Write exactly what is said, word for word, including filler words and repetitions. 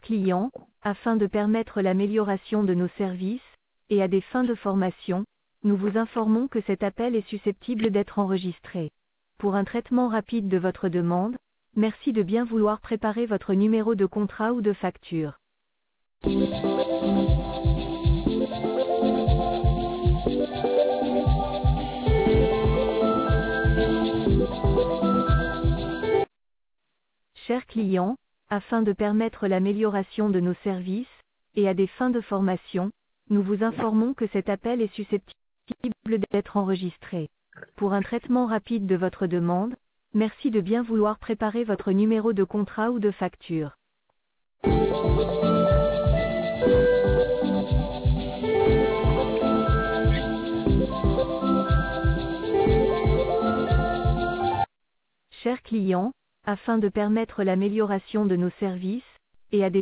clients, afin de permettre l'amélioration de nos services, et à des fins de formation, nous vous informons que cet appel est susceptible d'être enregistré. Pour un traitement rapide de votre demande, merci de bien vouloir préparer votre numéro de contrat ou de facture. Chers clients, afin de permettre l'amélioration de nos services, et à des fins de formation, nous vous informons que cet appel est susceptible d'être enregistré. Pour un traitement rapide de votre demande, merci de bien vouloir préparer votre numéro de contrat ou de facture. Chers clients, afin de permettre l'amélioration de nos services, et à des